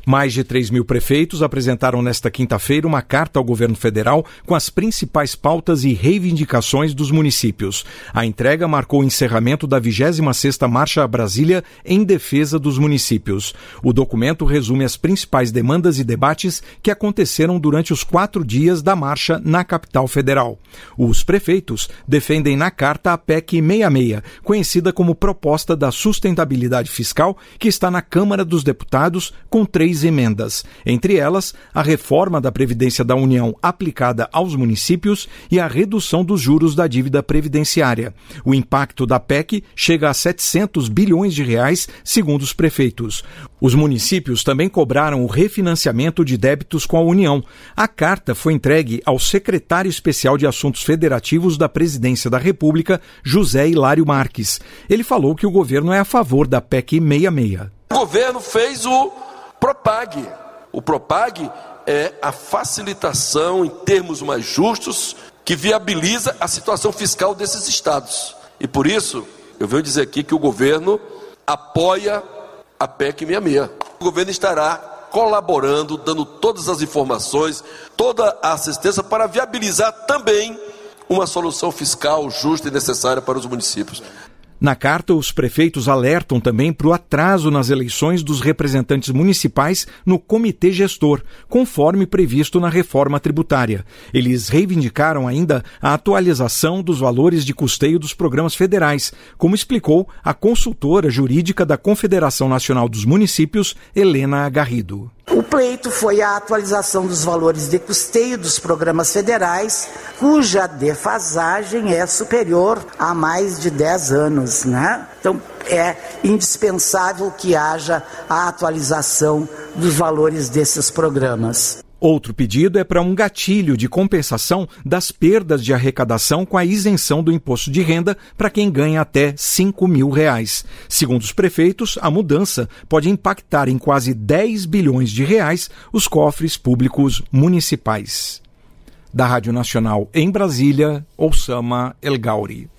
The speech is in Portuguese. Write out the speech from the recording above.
Mais de 3 mil prefeitos apresentaram nesta quinta-feira uma carta ao governo federal com as principais pautas e reivindicações dos municípios. A entrega marcou o encerramento da 26ª Marcha a Brasília em defesa dos municípios. O documento resume as principais demandas e debates que aconteceram durante os 4 dias da marcha na capital federal. Os prefeitos defendem na carta a PEC 66, conhecida como Proposta da Sustentabilidade Fiscal, que está na Câmara dos Deputados com 3 emendas, entre elas a reforma da Previdência da União aplicada aos municípios e a redução dos juros da dívida previdenciária. O impacto da PEC chega a 700 bilhões de reais, segundo os prefeitos. Os municípios também cobraram o refinanciamento de débitos com a União. A carta foi entregue ao secretário especial de Assuntos Federativos da Presidência da República, José Hilário Marques. Ele falou que o governo é a favor da PEC 66. O governo fez o Propag. O Propag é a facilitação em termos mais justos que viabiliza a situação fiscal desses estados. E por isso, eu venho dizer aqui que o governo apoia a PEC 66. O governo estará colaborando, dando todas as informações, toda a assistência para viabilizar também uma solução fiscal justa e necessária para os municípios. Na carta, os prefeitos alertam também para o atraso nas eleições dos representantes municipais no Comitê Gestor, conforme previsto na reforma tributária. Eles reivindicaram ainda a atualização dos valores de custeio dos programas federais, como explicou a consultora jurídica da Confederação Nacional dos Municípios, Helena Garrido. O pleito foi a atualização dos valores de custeio dos programas federais, cuja defasagem é superior a mais de 10 anos, né? Então, é indispensável que haja a atualização dos valores desses programas. Outro pedido é para um gatilho de compensação das perdas de arrecadação com a isenção do imposto de renda para quem ganha até R$5 mil. Segundo os prefeitos, a mudança pode impactar em quase 10 bilhões de reais os cofres públicos municipais. Da Rádio Nacional em Brasília, Oussama El Gauri.